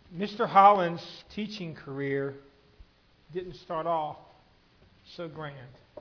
Mr. Holland's teaching career didn't start off so grand.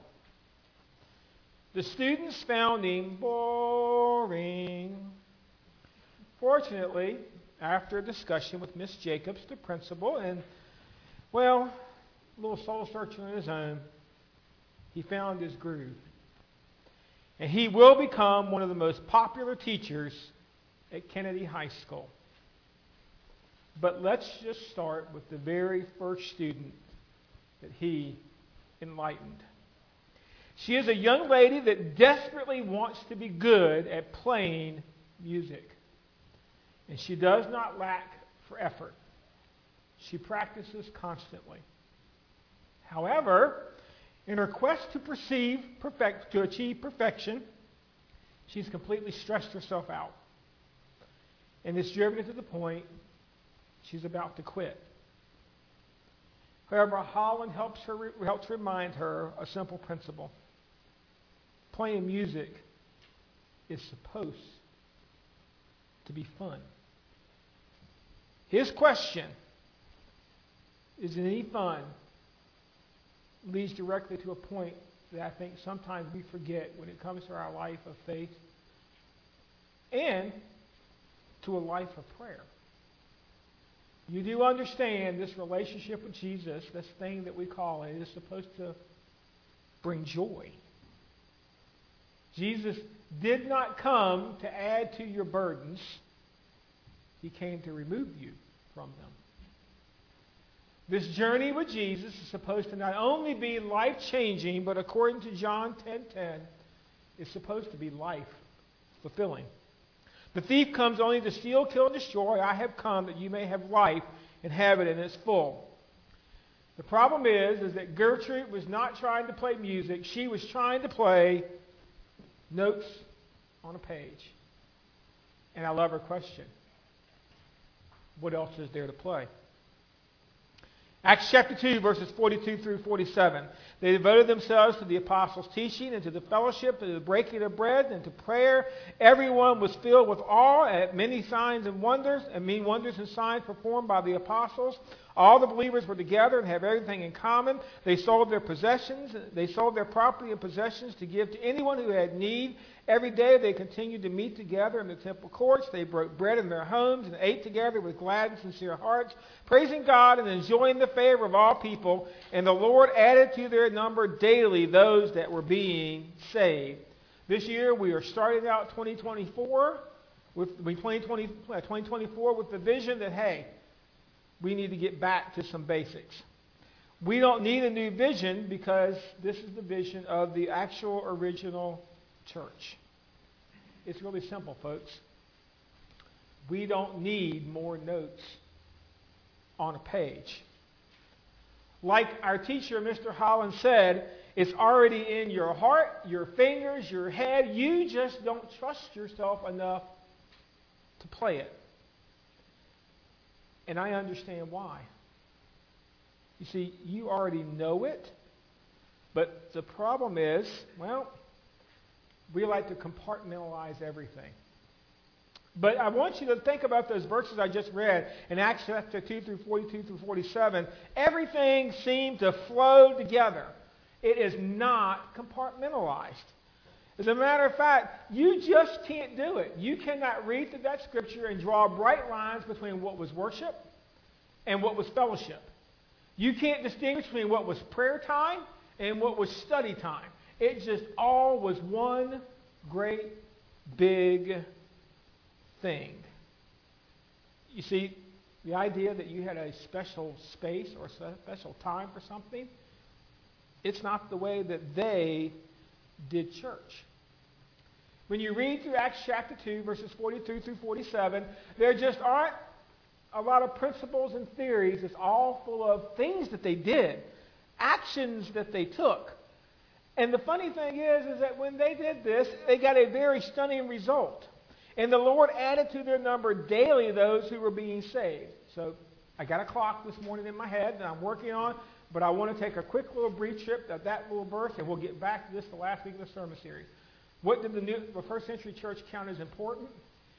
The students found him boring. Fortunately, after a discussion with Miss Jacobs, the principal, and, well, a little soul searching on his own, he found his groove. And he will become one of the most popular teachers at Kennedy High School. But let's just start with the very first student that he enlightened. She is a young lady that desperately wants to be good at playing music. And she does not lack for effort. She practices constantly. However, in her quest to achieve perfection, she's completely stressed herself out. And it's driven her to the point she's about to quit. However, Holland helps remind her a simple principle. Playing music is supposed to be fun. His question, is it any fun, leads directly to a point that I think sometimes we forget when it comes to our life of faith and to a life of prayer. You do understand this relationship with Jesus, this thing that we call it, is supposed to bring joy. Jesus did not come to add to your burdens. He came to remove you from them. This journey with Jesus is supposed to not only be life-changing, but according to John 10:10, it's supposed to be life-fulfilling. The thief comes only to steal, kill, and destroy. I have come that you may have life and have it in its full. The problem is that Gertrude was not trying to play music. She was trying to play notes on a page. And I love her question. What else is there to play? Acts chapter 2, verses 42 through 47. They devoted themselves to the apostles' teaching and to the fellowship, to the breaking of bread and to prayer. Everyone was filled with awe at many signs and wonders, wonders and signs performed by the apostles. All the believers were together and have everything in common. They sold their property and possessions to give to anyone who had need. Every day they continued to meet together in the temple courts. They broke bread in their homes and ate together with glad and sincere hearts, praising God and enjoying the favor of all people. And the Lord added to their number daily those that were being saved. This year we are starting out 2024 with the vision that, hey, we need to get back to some basics. We don't need a new vision because this is the vision of the actual original church. It's really simple, folks. We don't need more notes on a page. Like our teacher, Mr. Holland, said, it's already in your heart, your fingers, your head. You just don't trust yourself enough to play it. And I understand why. You see, you already know it, but the problem is, well, we like to compartmentalize everything. But I want you to think about those verses I just read in Acts chapter 2 through 42 through 47. Everything seemed to flow together. It is not compartmentalized. As a matter of fact, you just can't do it. You cannot read through that scripture and draw bright lines between what was worship and what was fellowship. You can't distinguish between what was prayer time and what was study time. It just all was one great big thing. You see, the idea that you had a special space or a special time for something, it's not the way that they did church. When you read through Acts chapter 2, verses 42 through 47, there just aren't a lot of principles and theories. It's all full of things that they did, actions that they took. And the funny thing is that when they did this, they got a very stunning result. And the Lord added to their number daily those who were being saved. So I got a clock this morning in my head that I'm working on, but I want to take a quick little brief trip of that little verse, and we'll get back to this the last week of the sermon series. What did the first century church count as important?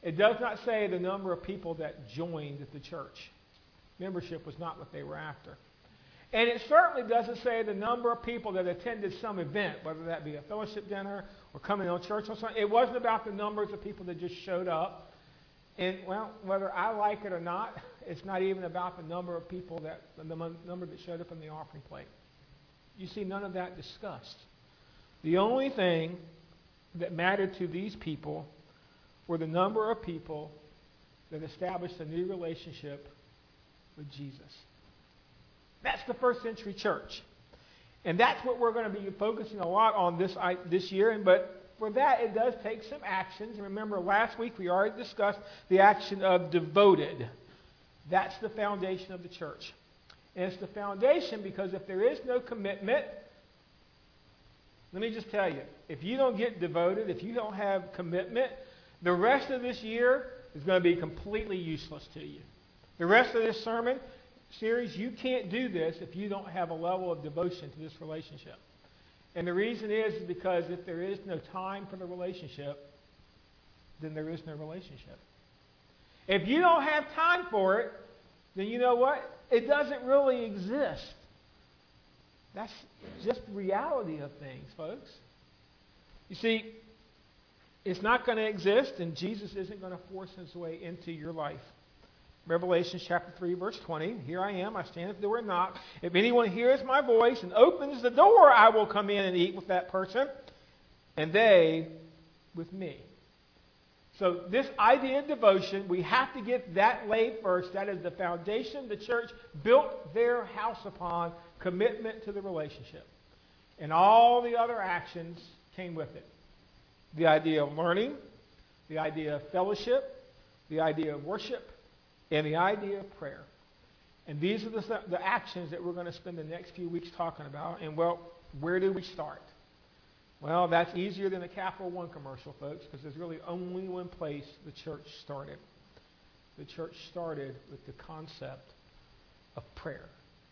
It does not say the number of people that joined the church. Membership was not what they were after. And it certainly doesn't say the number of people that attended some event, whether that be a fellowship dinner or coming to church or something. It wasn't about the numbers of people that just showed up. And, well, whether I like it or not, it's not even about the number of people the number that showed up in the offering plate. You see none of that discussed. The only thing that mattered to these people were the number of people that established a new relationship with Jesus. That's the first century church. And that's what we're going to be focusing a lot on this year. But for that, it does take some actions. And remember, last week we already discussed the action of devoted. That's the foundation of the church. And it's the foundation because if there is no commitment, let me just tell you, if you don't get devoted, if you don't have commitment, the rest of this year is going to be completely useless to you. The rest of this sermon series, you can't do this if you don't have a level of devotion to this relationship. And the reason is because if there is no time for the relationship, then there is no relationship. If you don't have time for it, then you know what? It doesn't really exist. That's just the reality of things, folks. You see, it's not going to exist, and Jesus isn't going to force his way into your life. Revelation chapter 3, verse 20. Here I am, I stand at the door and knock. If anyone hears my voice and opens the door, I will come in and eat with that person, and they with me. So this idea of devotion, we have to get that laid first. That is the foundation the church built their house upon, commitment to the relationship. And all the other actions came with it. The idea of learning, the idea of fellowship, the idea of worship, and the idea of prayer. And these are the actions that we're going to spend the next few weeks talking about. And, well, where do we start? Well, that's easier than a Capital One commercial, folks, because there's really only one place the church started. The church started with the concept of prayer.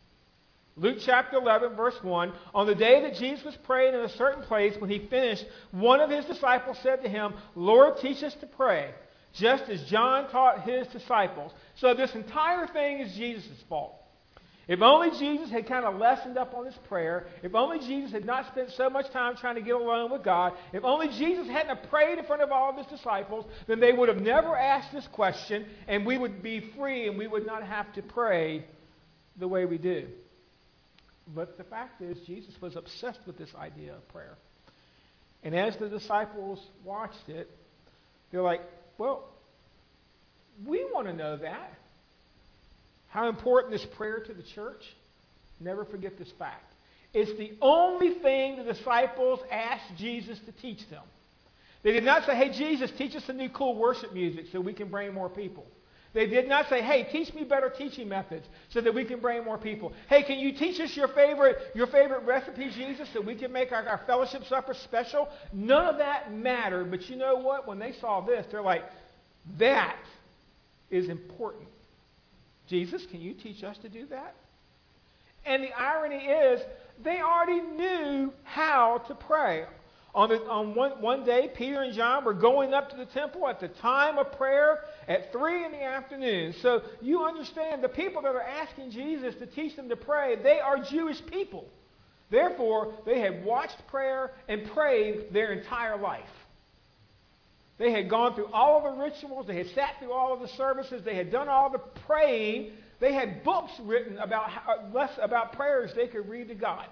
Luke chapter 11, verse 1, on the day that Jesus was praying in a certain place, when he finished, one of his disciples said to him, Lord, teach us to pray, just as John taught his disciples. So this entire thing is Jesus' fault. If only Jesus had kind of lessened up on his prayer, if only Jesus had not spent so much time trying to get alone with God, if only Jesus hadn't have prayed in front of all of his disciples, then they would have never asked this question, and we would be free and we would not have to pray the way we do. But the fact is, Jesus was obsessed with this idea of prayer. And as the disciples watched it, they're like, well, we want to know that. How important is prayer to the church? Never forget this fact. It's the only thing the disciples asked Jesus to teach them. They did not say, hey, Jesus, teach us some new cool worship music so we can bring more people. They did not say, hey, teach me better teaching methods so that we can bring more people. Hey, can you teach us your favorite recipe, Jesus, so we can make our fellowship supper special? None of that mattered. But you know what? When they saw this, they're like, that is important. Jesus, can you teach us to do that? And the irony is, they already knew how to pray. On one day, Peter and John were going up to the temple at the time of prayer at 3 in the afternoon. So you understand, the people that are asking Jesus to teach them to pray, they are Jewish people. Therefore, they had watched prayer and prayed their entire life. They had gone through all of the rituals. They had sat through all of the services. They had done all the praying. They had books written about prayers they could read to God.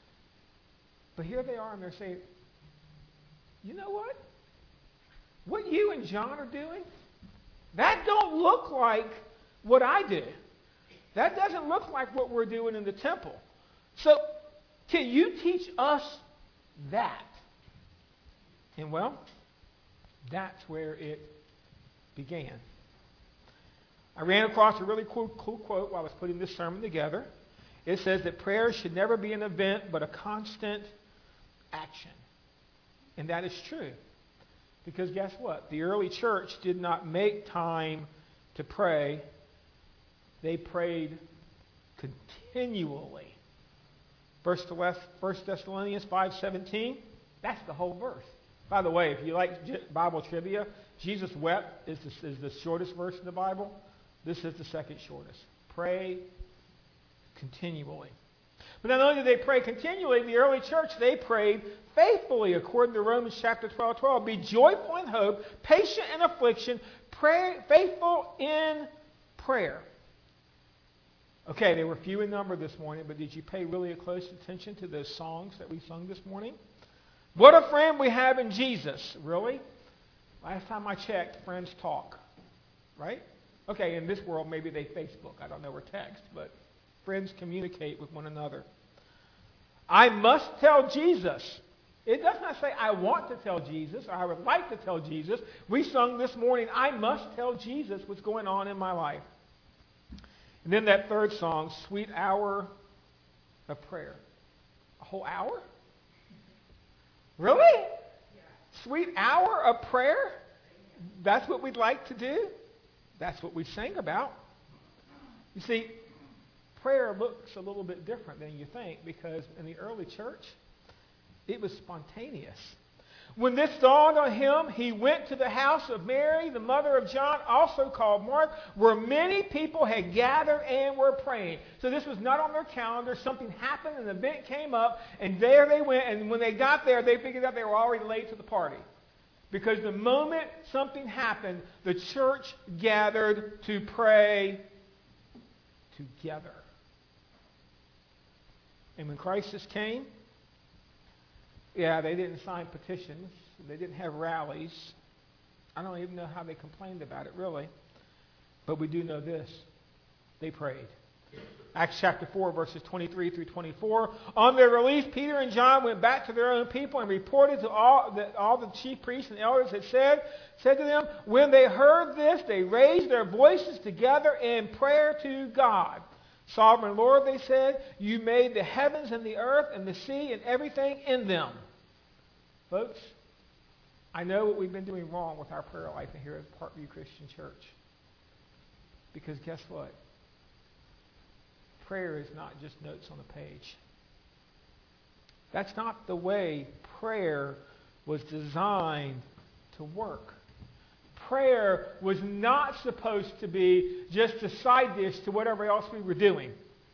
But here they are, and they're saying, you know what? What you and John are doing, that don't look like what I do. That doesn't look like what we're doing in the temple. So, can you teach us that? And well, that's where it began. I ran across a really cool quote while I was putting this sermon together. It says that prayer should never be an event but a constant action. And that is true. Because guess what? The early church did not make time to pray. They prayed continually. 1 Thessalonians 5:17, that's the whole verse. By the way, if you like Bible trivia, Jesus wept is the shortest verse in the Bible. This is the second shortest. Pray continually. But not only did they pray continually, in the early church, they prayed faithfully, according to Romans chapter 12:12. Be joyful in hope, patient in affliction, faithful in prayer. Okay, they were few in number this morning, but did you pay really close attention to those songs that we sung this morning? What a friend we have in Jesus. Really? Last time I checked, friends talk. Right? Okay, in this world, maybe they Facebook. I don't know, or text, but friends communicate with one another. I must tell Jesus. It does not say I want to tell Jesus or I would like to tell Jesus. We sung this morning, I must tell Jesus what's going on in my life. And then that third song, Sweet Hour of Prayer. A whole hour? Really? Sweet hour of prayer? That's what we'd like to do? That's what we sang about. You see, prayer looks a little bit different than you think because in the early church, it was spontaneous. When this dawned on him, he went to the house of Mary, the mother of John, also called Mark, where many people had gathered and were praying. So this was not on their calendar. Something happened, an event came up, and there they went. And when they got there, they figured out they were already late to the party. Because the moment something happened, the church gathered to pray together. And when crisis came, they didn't sign petitions. They didn't have rallies. I don't even know how they complained about it, really. But we do know this. They prayed. Acts chapter 4, verses 23 through 24. On their release, Peter and John went back to their own people and reported to all the chief priests and elders had said to them, when they heard this, they raised their voices together in prayer to God. Sovereign Lord, they said, you made the heavens and the earth and the sea and everything in them. Folks, I know what we've been doing wrong with our prayer life here at Parkview Christian Church. Because guess what? Prayer is not just notes on a page. That's not the way prayer was designed to work. Prayer was not supposed to be just a side dish to whatever else we were doing.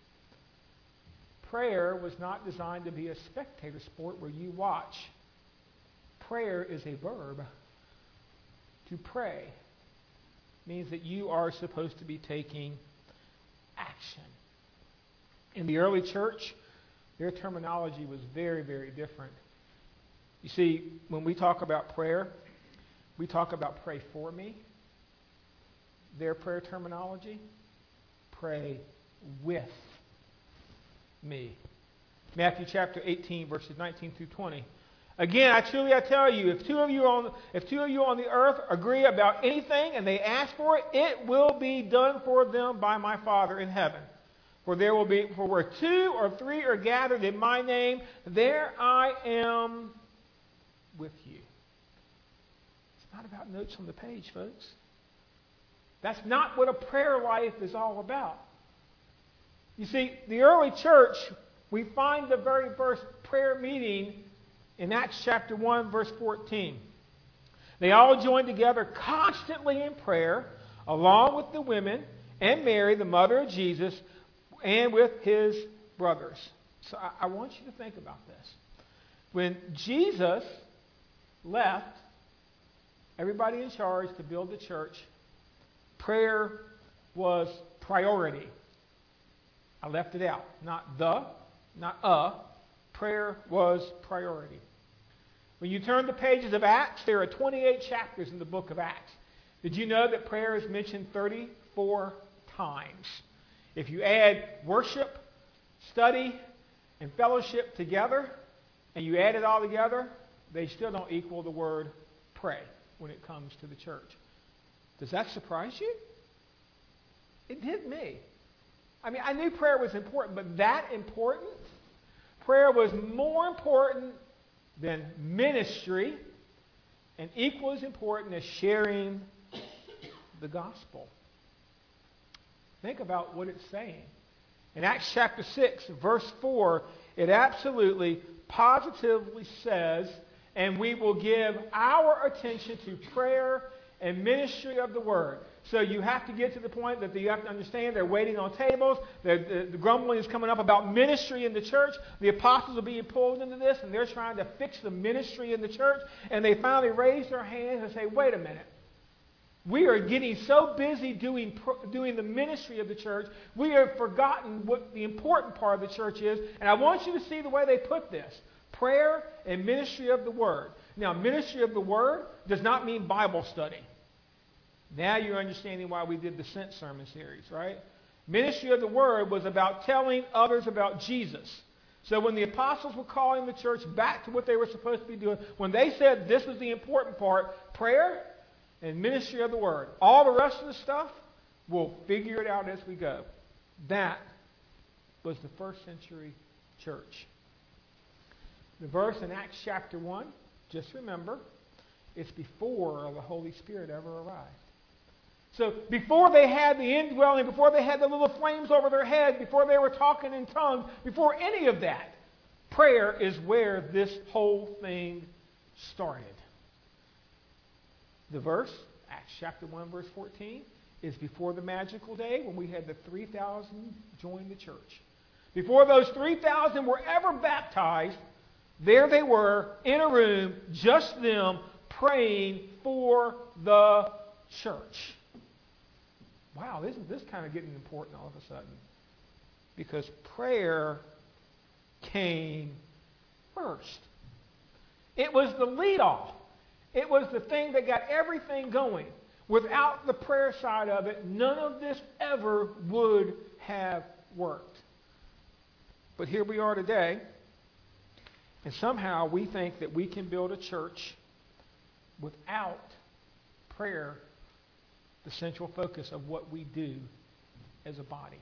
Prayer was not designed to be a spectator sport where you watch. Prayer is a verb. To pray means that you are supposed to be taking action. In the early church, their terminology was very, very different. You see, when we talk about prayer, we talk about pray for me. Their prayer terminology, pray with me. Matthew chapter 18, verses 19 through 20. Again, I tell you, if two of you on the earth agree about anything and they ask for it, it will be done for them by my Father in heaven. For where two or three are gathered in my name, there I am with you. It's not about notes on the page, folks. That's not what a prayer life is all about. You see, the early church, we find the very first prayer meeting in Acts chapter 1, verse 14. They all joined together constantly in prayer, along with the women and Mary, the mother of Jesus, and with his brothers. So I want you to think about this. When Jesus left everybody in charge to build the church, prayer was priority. I left it out. Prayer was priority. When you turn the pages of Acts, there are 28 chapters in the book of Acts. Did you know that prayer is mentioned 34 times? If you add worship, study, and fellowship together, and you add it all together, they still don't equal the word pray when it comes to the church. Does that surprise you? It did me. I mean, I knew prayer was important, but that important? Prayer was more important than ministry and equally as important as sharing the gospel. Think about what it's saying. In Acts chapter 6, verse 4, it absolutely, positively says, and we will give our attention to prayer and ministry of the word. So you have to get to the point that you have to understand they're waiting on tables. The grumbling is coming up about ministry in the church. The apostles are being pulled into this, and they're trying to fix the ministry in the church. And they finally raise their hands and say, wait a minute. We are getting so busy doing the ministry of the church, we have forgotten what the important part of the church is. And I want you to see the way they put this. Prayer and ministry of the word. Now, ministry of the word does not mean Bible study. Now you're understanding why we did the Sent sermon series, right? Ministry of the word was about telling others about Jesus. So when the apostles were calling the church back to what they were supposed to be doing, when they said this was the important part, prayer and ministry of the word. All the rest of the stuff, we'll figure it out as we go. That was the first century church. The verse in Acts chapter 1, just remember, it's before the Holy Spirit ever arrived. So before they had the indwelling, before they had the little flames over their head, before they were talking in tongues, before any of that, prayer is where this whole thing started. The verse, Acts chapter 1, verse 14, is before the magical day when we had the 3,000 join the church. Before those 3,000 were ever baptized, there they were in a room, just them, praying for the church. Wow, isn't this kind of getting important all of a sudden? Because prayer came first. It was the lead-off. It was the thing that got everything going. Without the prayer side of it, none of this ever would have worked. But here we are today, and somehow we think that we can build a church without prayer, the central focus of what we do as a body.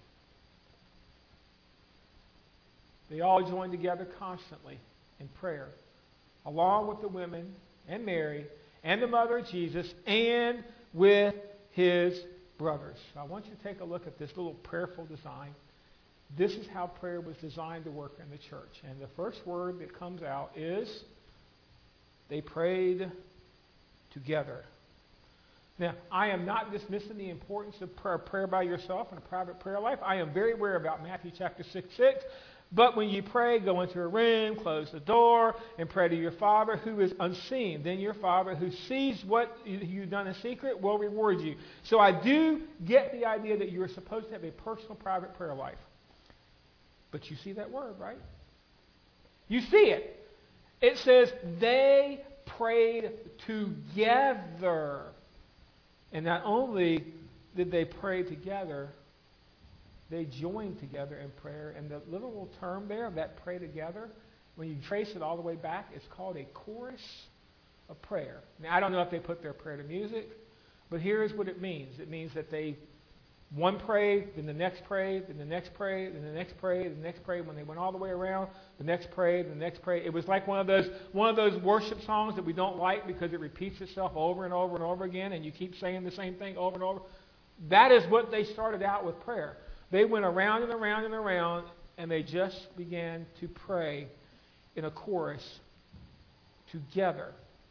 They all join together constantly in prayer, along with the women and Mary and the mother of Jesus and with his brothers. So I want you to take a look at this little prayerful design. This is how prayer was designed to work in the church. And the first word that comes out is they prayed together. Now, I am not dismissing the importance of prayer by yourself and a private prayer life. I am very aware about Matthew chapter 6:6. But when you pray, go into a room, close the door, and pray to your Father who is unseen. Then your Father who sees what you've done in secret will reward you. So I do get the idea that you're supposed to have a personal, private prayer life. But you see that word, right? You see it. It says they prayed together. And not only did they pray together, they joined together in prayer. And the literal term there, that pray together, when you trace it all the way back, it's called a chorus of prayer. Now, I don't know if they put their prayer to music, but here's what it means. It means that one prayed, then the next prayed, then the next prayed, then the next prayed, then the next prayed. When they went all the way around, the next prayed, the next prayed. It was like one of those worship songs that we don't like because it repeats itself over and over and over again, and you keep saying the same thing over and over. That is what they started out with prayer. They went around and around and around, and they just began to pray in a chorus together.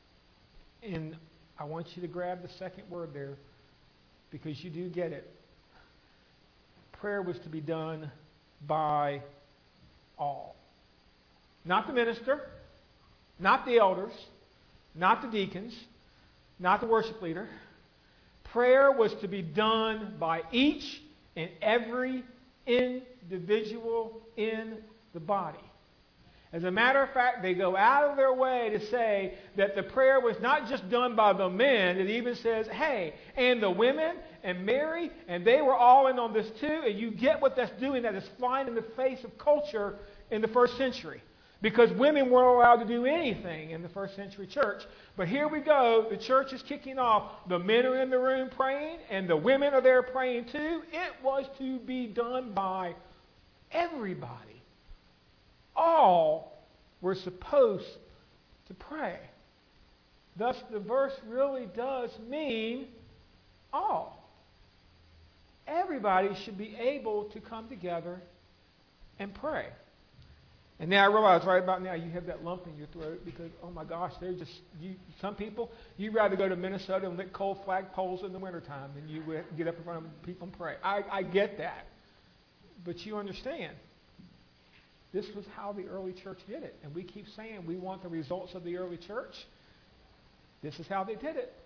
And I want you to grab the second word there, because you do get it. Prayer was to be done by all. Not the minister, not the elders, not the deacons, not the worship leader. Prayer was to be done by each and every individual in the body. As a matter of fact, they go out of their way to say that the prayer was not just done by the men. It even says, hey, and the women and Mary, and they were all in on this too. And you get what that's doing. That is flying in the face of culture in the first century. Because women weren't allowed to do anything in the first century church. But here we go. The church is kicking off. The men are in the room praying, and the women are there praying too. It was to be done by everybody. All were supposed to pray. Thus, the verse really does mean all. Everybody should be able to come together and pray. And now I realize right about now you have that lump in your throat because, oh my gosh, some people, you'd rather go to Minnesota and lick cold flagpoles in the wintertime than you would get up in front of people and pray. I get that. But you understand, this was how the early church did it. And we keep saying we want the results of the early church. This is how they did it.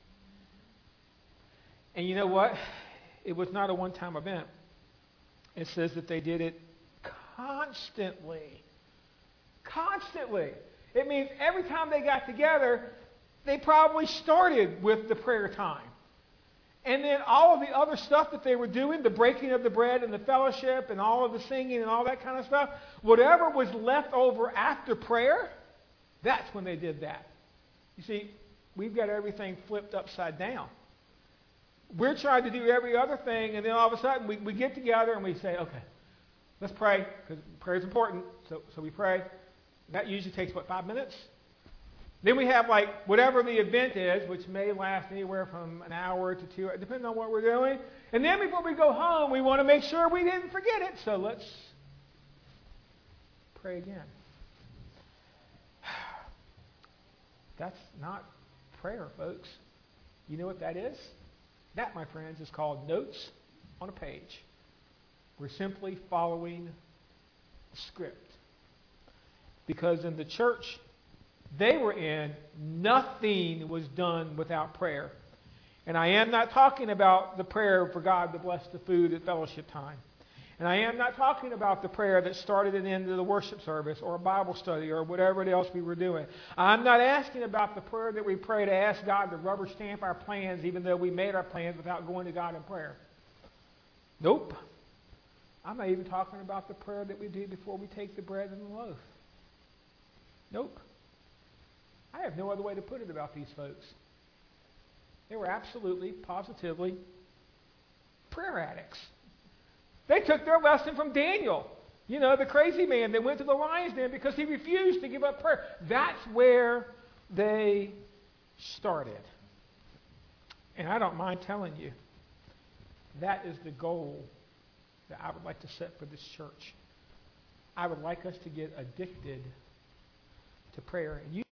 And you know what? It was not a one-time event. It says that they did it constantly. Constantly. It means every time they got together, they probably started with the prayer time. And then all of the other stuff that they were doing, the breaking of the bread and the fellowship and all of the singing and all that kind of stuff, whatever was left over after prayer, that's when they did that. You see, we've got everything flipped upside down. We're trying to do every other thing, and then all of a sudden we get together and we say, okay, let's pray, because prayer is important, so we pray. That usually takes, 5 minutes? Then we have whatever the event is, which may last anywhere from an hour to 2 hours, depending on what we're doing. And then before we go home, we want to make sure we didn't forget it, so let's pray again. That's not prayer, folks. You know what that is? That, my friends, is called notes on a page. We're simply following a script. Because in the church they were in, nothing was done without prayer. And I am not talking about the prayer for God to bless the food at fellowship time. And I am not talking about the prayer that started and ended the worship service or a Bible study or whatever else we were doing. I'm not asking about the prayer that we pray to ask God to rubber stamp our plans even though we made our plans without going to God in prayer. Nope. I'm not even talking about the prayer that we do before we take the bread and the loaf. Nope. I have no other way to put it about these folks. They were absolutely, positively prayer addicts. They took their lesson from Daniel, the crazy man that went to the lion's den because he refused to give up prayer. That's where they started. And I don't mind telling you, that is the goal that I would like to set for this church. I would like us to get addicted to prayer. And you